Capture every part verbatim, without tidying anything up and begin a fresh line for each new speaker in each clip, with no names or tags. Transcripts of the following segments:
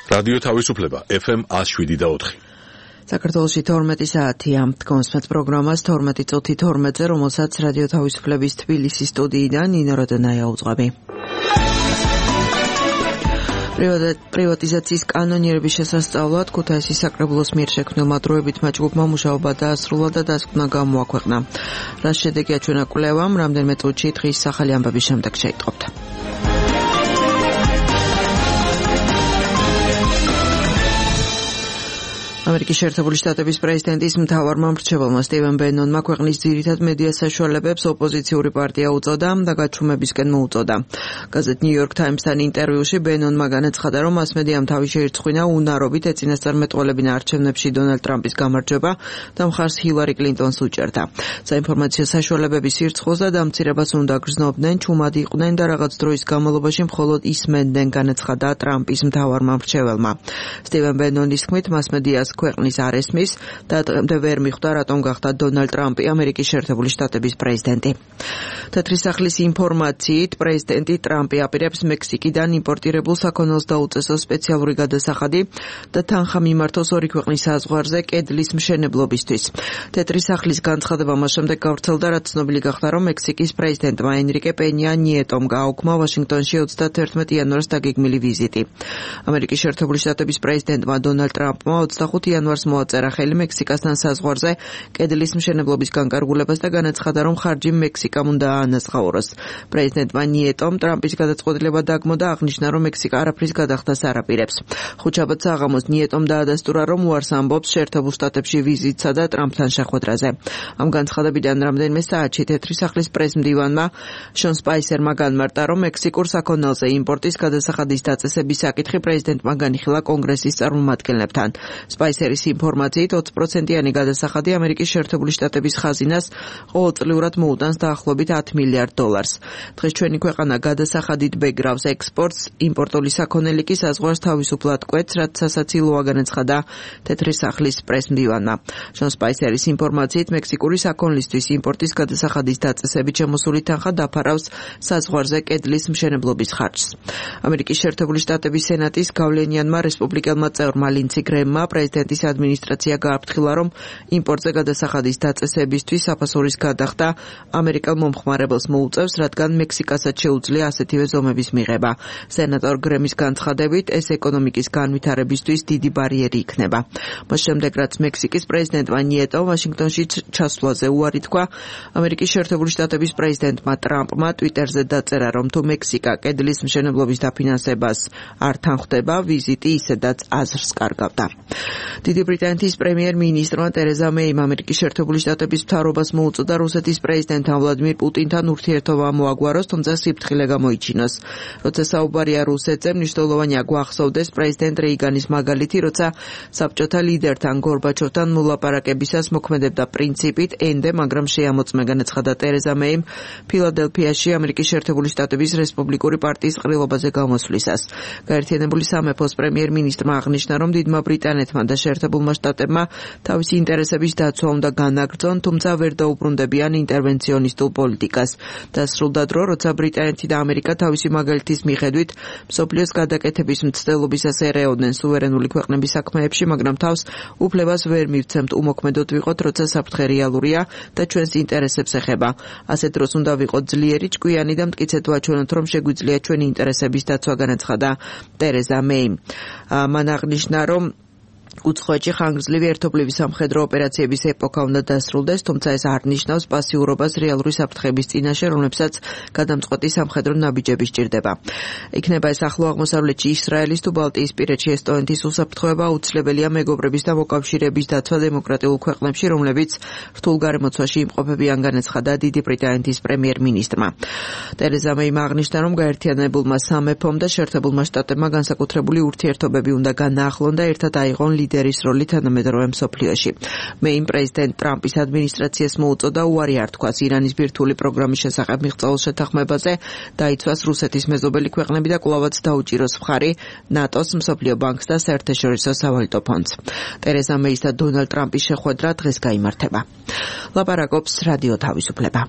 რადიო თავისუფლება ეფ ემ one oh seven და four.
საქართველოში თორმეტი საათია. კონსმეთ პროგრამას თორმეტი წუთი თორმეტზე, რომელსაც რადიო თავისუფლების თბილისის სტუდიიდან ნინო როდონაია უძღვები. პრივატიზაციის კანონიერების შესასწავლად ქუთაისის საკრებულოს მიერ შექმნილმა დროებით მაჯგუფმა მუშაობა დაასრულა და დასკვნა გამოაქვეყნა. რაც შედეგია ჩვენა კვლევამ, რამდენიმე წუთში დღის ახალი ამბების შემდეგ შეიტყობთ. ამერიკის შეერთებული შტატების პრეზიდენტის მთავარმა მრჩეველმა სტივენ ბენონმა ქვეყნის ძირითად მედია საშუალებებს ოპოზიციური პარტია უწოდა და გაჩუმებისკენ მოუწოდა. გაზეთ New York Times-თან ინტერვიუში ბენონმა განაცხადა, რომ მასმედიამ თავი შეირწყვინა უნარობით ეწინასწარმეტყველებინა არჩევნებში დონალდ ტრამპის გამარჯვება და მხარს ჰილარი კლინტონს უჭერდა. საინფორმაციო საშუალებების სირცხვილს და დამცირებას უნდა გრძნობდნენ, ჩუმად იყვნენ და რაღაც დროის განმავლობაში მხოლოდ ისმენდნენ, განაცხადა ტრამპის მთავარმა მრჩეველმა. სტივენ ბენონის თქმით, მასმედიას ქვეყნის არ ესმის და დღემდე ვერ მიხვდა, რატომ გახდა დონალდ ტრამპი ამერიკის შეერთებული შტატების პრეზიდენტი. თეთრი სახლის ინფორმაციით, პრეზიდენტი ტრამპი აპირებს მექსიკიდან იმპორტირებულ საქონელს დაუწესო სპეციალური გადასახადი და თანხა მიმართოს ორი ქვეყნის საზღვარზე კედლის მშენებლობისთვის. თეთრი სახლის განცხადება მას შემდეგ გავრცელდა, რაც ცნობილი გახდა, რომ მექსიკის პრეზიდენტმა ენრიკე პენია ნიეტომ გააუქმა ვაშინგტონში ოცდათერთმეტი იანვარს დაგეგმილი ვიზიტი. ამერიკის შეერთებული შტატების პრეზიდენტმა დონალდ ტრამპმა ოცდახუთი იანვარს მოაწერა ხელი მექსიკასთან საზღვარზე კედლის მშენებლობის განკარგულებას და განაცხადა, რომ ხარჯი მექსიკამ უნდა აანაზღაუროს. პრეზიდენტმა ნიეტომ ტრამპის გადაწყვეტილება დაგმო და აღნიშნა, რომ მექსიკა არაფრის გადახდას არ აპირებს. ხუთშაბათ საღამოს ნიეტომ დაადასტურა, რომ უარს ამბობს შეერთებულ შტატებში ვიზიტსა და ტრამპთან შეხვედრაზე. ამ განცხადებიდან რამდენიმე საათში თეთრი სახლის პრესმდივანმა შონ სპაისერმა განმარტა, რომ მექსიკურ საქონელზე იმპორტის გადასახადის დაწესების საკითხი პრეზიდენტმა განიხილა კონგრესის წარმომადგენლებთან. სპაისერის ინფორმაციით ოცი პროცენტიანი გადასახადი ამერიკის შეერთებული შტატების ხაზინას ყოველწლიურად მოუტანს დაახლოებით ათი მილიარდ დოლარს. დღეს ჩვენი ქვეყანა გადასახადით ბეგრავს ექსპორტს, იმპორტული საქონელი კი საზღვარს თავისუფლად კვეთს, რაც სასაცილოა, განაცხადა თეთრი სახლის პრესმდივანმა. შონ სპაისერის ინფორმაციით მექსიკური საქონლისთვის იმპორტის გადასახადის დაწესებით შემოსული თანხა დაფარავს საზღვარზე კედლის მშენებლობის ხარჯს. ამერიკის შეერთებული შტატების სენატის გავლენიანმა რესპუბლიკელმა წევრმა ლინცი გრემმა პრეზიდენტის ადმინისტრაცია გააფრთხილა, რომ იმპორტზე გადასახადის დაწესებისთვის საფასურის გადახდა ამერიკელ მომხმარებელს მოუწევს, რადგან მექსიკასაც შეუძლია ასეთივე ზომების მიღება. სენატორ გრემის განცხადებით, ეს ეკონომიკის განვითარებისთვის დიდი ბარიერი იქნება. მას შემდეგ, რაც მექსიკის პრეზიდენტმა ნიეტომ ვაშინგტონში ჩასვლაზე უარი თქვა, ამერიკის შეერთებული შტატების პრეზიდენტმა ტრამპმა ტვიტერზე დაწერა, რომ თუ მექსიკა კედლის მშენებლობის დაფინანსებას არ თანხდება, ვიზიტი ისედაც აზრს კარგავდა. დიდი ბრიტანეთის პრემიერ-მინისტრმა ტერეზა მეიმ ამერიკის შეერთებული შტატების მთავრობას მოუწოდა რუსეთის პრეზიდენტთან ვლადიმირ პუტინთან ურთიერთობა მოაგვაროს, თუმცა სიფრთხილე გამოიჩინოს. როცა საუბარია რუსეთზე, მნიშვნელოვანია გვახსოვდეს პრეზიდენტ რეიგანის მაგალითი, როცა საბჭოთა ლიდერთან გორბაჩოვთან მოლაპარაკებისას მოქმედებდა პრინციპით ენდე, მაგრამ შეამოწმე, განაცხადა ტერეზა მეიმ ფილადელფიაში ამერიკის შეერთებული შტატების რესპუბლიკური პარტიის ყრილობაზე გამოსვლისას. გაერთიანებული სამეფოს პრემიერ-მინისტრმა აღნიშნა, რომ დიდმა ბრიტანეთმა და შეერთებულმა შტატებმა თავისი ინტერესების დაცვა უნდა განაგრძონ, თუმცა ვერ დაუბრუნდებიან ინტერვენციონისტულ პოლიტიკას. დასრულდა დრო, როცა ბრიტანეთი და ამერიკა თავისი მაგალითის მიხედვით მსოფლიოს გადაკეთების მცდელობისას ერეოდნენ სუვერენული ქვეყნების საქმეებში, მაგრამ თავს უფლებას ვერ მივცემთ უმოქმედოდ ვიყოთ, როცა საფრთხე რეალურია და ჩვენს ინტერესებს ეხება. ასეთ დროს უნდა ვიყოთ ძლიერი, ჭკვიანი და მტკიცედ ვაჩვენოთ, რომ შეგვიძლია ჩვენი ინტერესების დაცვა, განაცხადა ტერეზა მეიმ. მან აღნიშნა, რომ უცხოეთში ხანგრძლივი ერთობლივი სამხედრო ოპერაციების ეპოქა უნდა დასრულდეს, თუმცა ეს არ ნიშნავს პასიურობას რეალური საფრთხების წინაშე, რომლებსაც გადამწყვეტი სამხედრო ნაბიჯები სჭირდება. იქნება ეს ახლო აღმოსავლეთში, ისრაელის თუ ბალტიისპირეთში ესტონეთის უსაფრთხოება, აუცილებელია მეგობრების და მოკავშირეების დაცვა დემოკრატიულ ქვეყნებში, რომლებიც რთულ გარემოცვაში იმყოფებიან, განაცხადა დიდი ბრიტანეთის პრემიერ-მინისტრმა. ტერეზა მეიმ აღნიშნა, რომ გაერთიანებულმა სამეფომ და შეერთებულმა შტატებმა განსაკუთრებული ურთიერთობები უნდა განაახლონ და ერთად აიღონ ლიდერის როლი თანამედროვე მსოფლიოში. მეიმ პრეზიდენტ ტრამპის ადმინისტრაციას მოუწოდა უარი არ თქვას ირანის ბირთვული პროგრამის შესახებ მიღწეულ შეთანხმებაზე, დაიცვას რუსეთის მეზობელი ქვეყნები და კვლავაც დაუჭიროს მხარი ნატოს, მსოფლიო ბანკს და საერთაშორისო სავალუტო ფონდს. ტერეზა მეის და დონალდ ტრამპის შეხვედრა დღეს გაიმართება. ლაპარაკობს რადიო თავისუფლება.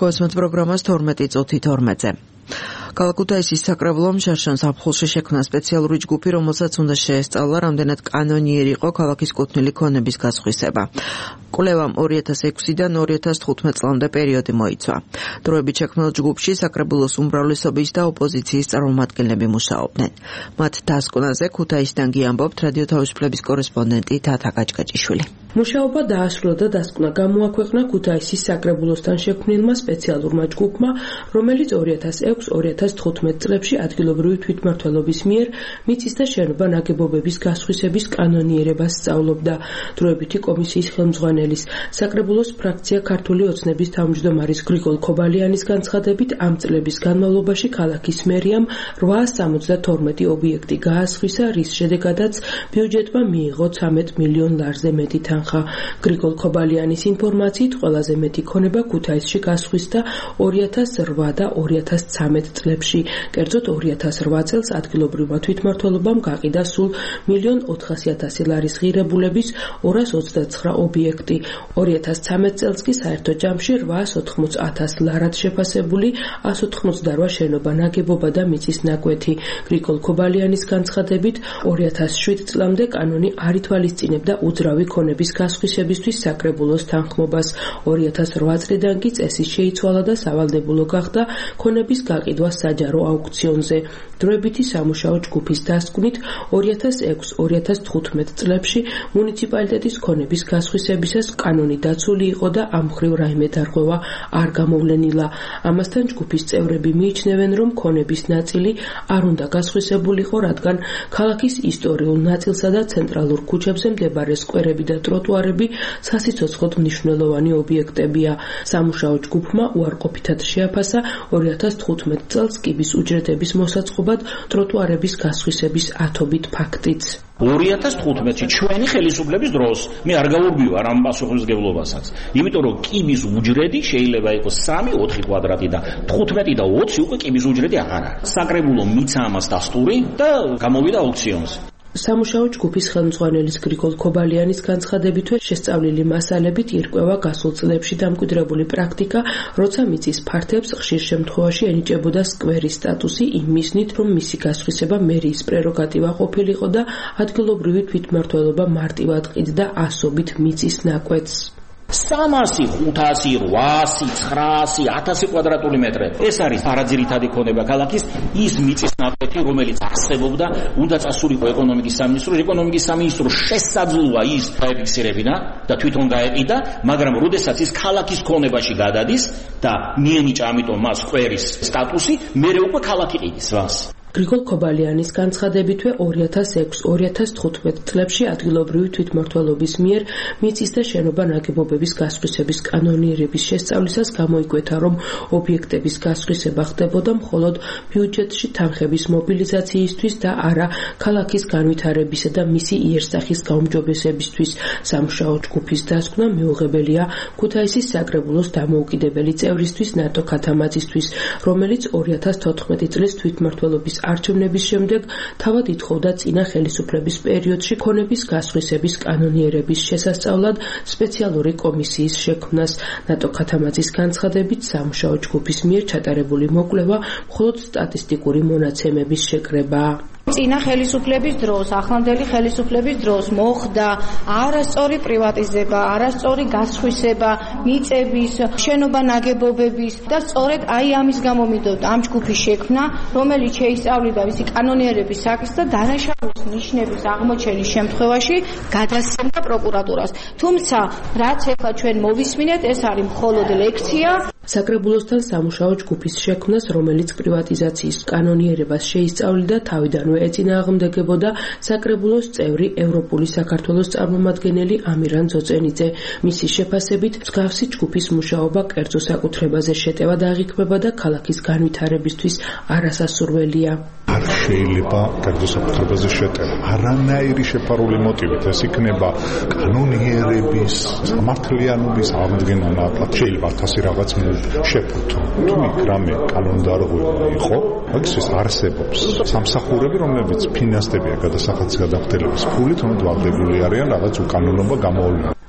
მოვესმოთ პროგრამას თორმეტი წუთი თორმეტზე. ქალაქ ქუთაისის საკრებულომ შარშან ზაფხულში შექმნა სპეციალური ჯგუფი, რომელსაც უნდა შეესწავლა რამდენად კანონიერი იყო ქალაქის კუთვნილი ქონების გასხვისება. კვლევამ ორი ათას ექვსიდან ორი ათას თხუთმეტ წლამდე პერიოდი მოიცვა. დროებით შექმნილ ჯგუფში საკრებულოს უმრავლესობის და ოპოზიციის წარმომადგენლები მუშაობდნენ. მათ დასკვნაზე ქუთაისიდან გიამბობთ რადიო თავისუფლების კორესპონდენტი თათა გაჭგაჭიშვილი.
მუშაობა დაასრულა და დასკვნა გამოაქვეყნა ქუთაისის საკრებულოსთან შექმნილმა სპეციალურმა ჯგუფმა, რომელიც ორი ათას ექვსი ორი ათას თხუთმეტ წლებში ადგილობრივი თვითმმართველობის მიერ მიწის და შენობა ნაგებობების გასხვისების კანონიერებას სწავლობდა. დროებითი კომისიის ხელმძღვანელის საკრებულოს ფრაქცია ქართული ოცნების თავმჯდომარის გრიგოლ ქობალიანის განცხადებით, ამ წლების განმავლობაში ქალაქის მერიამ რვაას სამოცდათორმეტი ობიექტი გაასხვისა, რის შედეგადაც ბიუჯეტმა მიიღო ცამეტ მილიონ ლარზე მეტი თანხა. გრიგოლ ქობალიანის ინფორმაციით ყველაზე მეტი ქონება ქუთაისში გასხვისდა ორი ათას რვა და ორი ათას ცამეტ წლებში. კერძოდ ორი ათას რვა წელს ადგილობრივმა თვითმმართველობამ გაყიდა სულ მილიონ ოთხასი ათასი ლარის ღირებულების ორას ოცდაცხრა ობიექტი. ორი ათას ცამეტ წელს კი საერთო ჯამში რვაას ოთხმოცდაათ ათას ლარად შეფასებული ასი ოცდაოთხმოცდარვა შენობა ნაგებობა და მიწის ნაკვეთი. გრიგოლ ქობალიანის განცხადებით, ორი ათას შვიდ წლამდე კანონი არ ითვალისწინებდა უძრავი ქონების გასხვისებისთვის საკრებულოს თანხმობას. ორი ათას რვა წლიდან კი წესი შეიცვალა და სავალდებულო გახდა ქონების გაყიდვა საჯარო აუქციონზე. დროებითი სამუშაო ჯგუფის დასკვნით, ორი ათას ექვსი ორი ათას თხუთმეტ წლებში მუნიციპალიტეტის ქონების გასხვისებისას კანონი დაცული იყო და ამ მხრივ რაიმე დარღვევა არ გამოვლენილა. ამასთან ჯგუფის წევრები მიიჩნევენ, რომ ქონების ნაწილი არ უნდა გასხვისებულიყო, რადგან ქალაქის ისტორიულ ნაწილსა და ცენტრალურ ქუჩებზე მდებარე სკვერები და ტროტუარები სასიცოცხლოდ მნიშვნელოვანი ობიექტებია. სამუშაო ჯგუფმა უარყოფითად შეაფასა ორი ათას თხუთმეტ წელს კიბის უჯრედების მოსაწყობად ტროტუარების გასხვისების ათობით ფაქტიც.
ორი ათას თხუთმეტში ჩვენი ხელისუფლების დროს მე არ გავურბივარ ამ პასუხისმგებლობასაც. იმიტომ რომ კიბის უჯრედი შეიძლება იყოს სამი ოთხი კვადრატი და თხუთმეტი და ოცი უკვე კიბის უჯრედი აღარ არის. საკრებულო მიცა ამას დასტური და გამოვიდა აუქციონზე.
სამუშაო ჯგუფის ხელმძღვანელის გრიგოლ ქობალიანის განცხადებითვე შესწავლილი მასალებით ირკვევა გასულ წლებში დამკვიდრებული პრაქტიკა, როცა მიწის ფართებს ხშირ შემთხვევაში ენიჭებოდა სკვერის სტატუსი იმ მიზნით, რომ მისი გასხვისება მერიის პრეროგატივა ყოფილიყო და ადგილობრივი თვითმმართველობა მარტივად ყიდდა ასობით მიწის ნაკვეთს.
სამასი, ხუთასი, რვაასი, ცხრაასი, ათასი კვადრატული მეტრი. ეს არის არაძირითადი ქონება ქალაქის, ის მიწის ნაკვეთი, რომელიც არსებობდა, უნდა წასულიყო ეკონომიკის სამინისტროს. ეკონომიკის სამინისტრო შესაძლოა ის დაეფიქსირებინა და თვითონ გაეყიდა, მაგრამ როდესაც ის ქალაქის ქონებაში გადადის და მიენიჭა ამიტომ მას სკვერის სტატუსი, მერე უკვე ქალაქი ყიდის მას.
გრიგოლ ქობალიანის განცხადებითვე ორი ათას ექვსი ორი ათას თხუთმეტ წლებში ადგილობრივი თვითმმართველობის მიერ მიწის და შენობა ნაგებობების გასხვისების კანონიერების შესწავლისას გამოიკვეთა, რომ ობიექტების გასხვისება ხდებოდა მხოლოდ ბიუჯეტში თანხების მობილიზაციისთვის და არა ქალაქის განვითარებისა და მისი იერსახის გაუმჯობესებისთვის. სამუშაო ჯგუფის დასკვნა მიუღებელია ქუთაისის საკრებულოს დამოუკიდებელი წევრისთვის ნატო ქათამაძისთვის, რომელიც ორი ათას თოთხმეტი წლის თვითმმართველობის არჩევნების შემდეგ თავად ითხოვდა წინა ხელისუფლების პერიოდში ქონების გასხვისების კანონიერების შესასწავლად სპეციალური კომისიის შექმნას. ნატო ქათამაძის განცხადებით, სამუშაო ჯგუფის მიერ ჩატარებული მოკვლევა მხოლოდ სტატისტიკური მონაცემების შეკრებაა.
წინა ხელისუფლების დროს, ახლანდელი ხელისუფლების დროს მოხდა არასწორი პრივატიზება, არასწორი გასხვისება მიწების, შენობა ნაგებობების და სწორედ აი ამის გამო მინდოდა ამ ჯგუფის შექმნა, რომელიც შეისწავლიდა მისი კანონიერების საკითხს და დანაშაულის ნიშნების აღმოჩენის შემთხვევაში გადასცემდა პროკურატურას. თუმცა, რაც ახლა ჩვენ მოვისმინეთ, ეს არის მხოლოდ ლექცია.
საკრებულოსთან სამუშაო ჯგუფის შექმნას, რომელიც პრივატიზაციის კანონიერებას შეისწავლიდა, თავიდანვე ეწინააღმდეგებოდა საკრებულოს წევრი ევროპული საქართველოს წარმომადგენელი ამირან ძოწენიძე. მისი შეფასებით, მსგავსი ჯგუფის მუშაობა კერძო საკუთრებაზე შეტევა დაღიქმება და ქალაქის განვითარებისთვის არასასურველია.
არ შეიძლება კერძო საკუთრებაზე შეტევა. არანაირი შეფარული მოტივით ეს იქნება კანონიერების, სამართლიანობის აღდგენა ნაკლად. შეიძლება ათასი რაღაც შეფუთო. თუ იქ რამე კანონდარღვევა იყო, მაგისთვის არსებობს სამსახურები, რომლებიც ფინანსდებიან გადასახადის გადახდელების ფულით, თუმცა ვალდებული არიან რაღაც უკანონობა გამოავლინონ.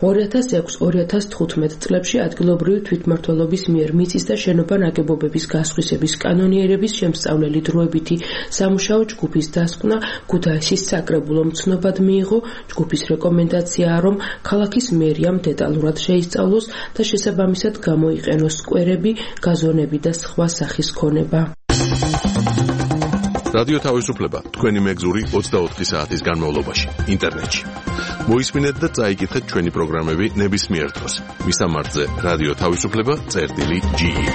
ორი ათას ექვსი ორი ათას თხუთმეტ წლებში ადგილობრივი თვითმმართველობის მიერ მიწის და შენობა ნაგებობების გასხვისების კანონიერების შემსწავლელი დროებითი სამუშაო ჯგუფის დასკვნა ქუთაისის საკრებულო მცნობად მიიღო. ჯგუფის რეკომენდაციაა, რომ ქალაქის მერიამ დეტალურად შეისწავლოს და შესაბამისად გამოიყენოს სკვერები, გაზონები და სხვა სახის ქონება.
რადიო თავისუფლება თქვენი მეგზური ოცდაოთხი საათის განმავლობაში ინტერნეტში. მოისმინეთ და წაიკითხეთ ჩვენი პროგრამები ნებისმიერ დროს. მისამართზე რადიო თავისუფლება წერტილი ჯი ი.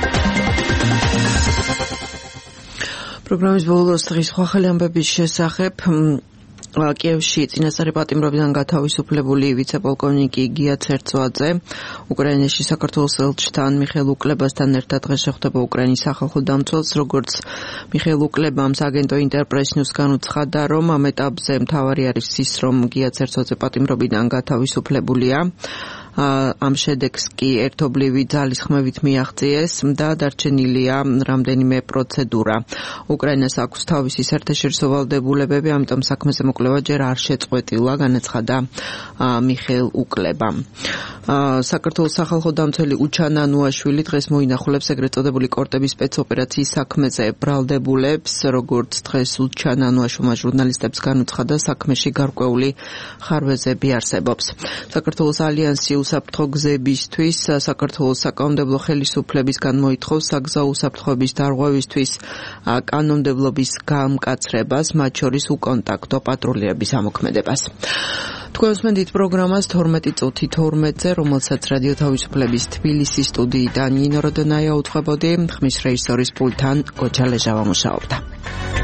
პროგრამის ბოლოს დღის სხვა ხელი ამბების შესახებ კიევში წინასწარი პატიმრობიდან გათავისუფლებული ვიცე-პოლკოვნიკი გია ცერცვაძე უკრაინაში საქართველოს ელჩთან მიხეილ უკლებასთან ერთად დღეს შეხვდება უკრაინის სახალხო დამცველს. როგორც მიხეილ უკლებამ სააგენტო ინტერპრეს ნიუს განუცხადა, რომ ამ ეტაპზე მთავარი არის ის, რომ გია ცერცვაძე პატიმრობიდან გათავისუფლებულია. ამ შედეგს კი ერთობლივი ძალის ხმებით მიაღწიეს და დარჩენილია რამდენიმე პროცედურა. უკრაინას აქვს თავისი საერთაშორისო ვალდებულებები, ამიტომ საქმეზე მოკვლევა ჯერ არ შეწყვეტილა, განაცხადა მიხეილ უკლებამ. საქართველოს სახალხო დამცველი უჩანა ნუაშვილი დღეს მოინახულებს ეგრეთ წოდებული კორტების სპეცოპერაციის საქმეზე ბრალდებულებს. როგორც დღეს უჩანა ნუაშვილმა ჟურნალისტებს განუცხადა, საქმეში გარკვეული ხარვეზები არსებობს. საქართველოს ალიანსი უსაფრთხო გზებისთვის საქართველოს საკანონმდებლო ხელისუფლებისგან მოითხოვს საგზაო უსაფრთხოების დარღვევისთვის კანონმდებლობის გამკაცრებას, მათ შორის უკონტაქტო პატრულირების ამოქმედებას. თქვენ უსმენთ პროგრამას თორმეტი წუთი თორმეტზე, რომელსაც რადიო თავისუფლების თბილისის სტუდიიდან ნინო როდონაია უძღვებოდი, ხმის რეჟისორის პულტთან გოჯა ლეჟავა მუშაობდა.